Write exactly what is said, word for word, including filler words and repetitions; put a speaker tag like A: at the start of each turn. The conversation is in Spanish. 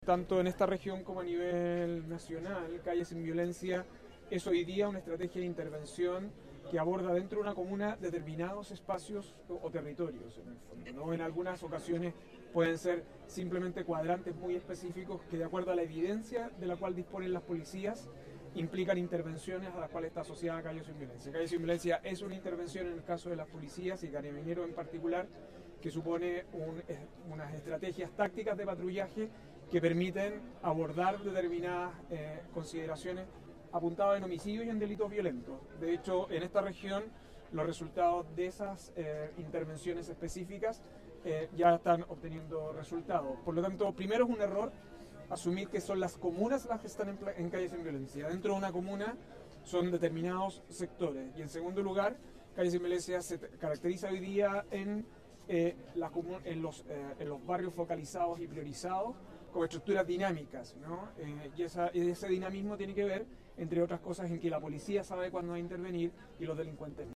A: Tanto en esta región como a nivel nacional, Calles Sin Violencia es hoy día una estrategia de intervención que aborda dentro de una comuna determinados espacios o, o territorios, en el fondo, ¿no? En algunas ocasiones pueden ser simplemente cuadrantes muy específicos que, de acuerdo a la evidencia de la cual disponen las policías, implican intervenciones a las cuales está asociada Calles Sin Violencia. Calles Sin Violencia es una intervención en el caso de las policías y Carabineros en particular, que supone un, unas estrategias tácticas de patrullaje que permiten abordar determinadas eh, consideraciones apuntadas en homicidios y en delitos violentos. De hecho, en esta región los resultados de esas eh, intervenciones específicas eh, ya están obteniendo resultados. Por lo tanto, primero es un error asumir que son las comunas las que están en, en Calles Sin Violencia. Dentro de una comuna son determinados sectores. Y en segundo lugar, Calles Sin Violencia se caracteriza hoy día en, eh, la en, los, eh, en los barrios focalizados y priorizados como estructuras dinámicas, ¿no? Eh, y, esa, y ese dinamismo tiene que ver, entre otras cosas, en que la policía sabe cuándo va a intervenir y los delincuentes no.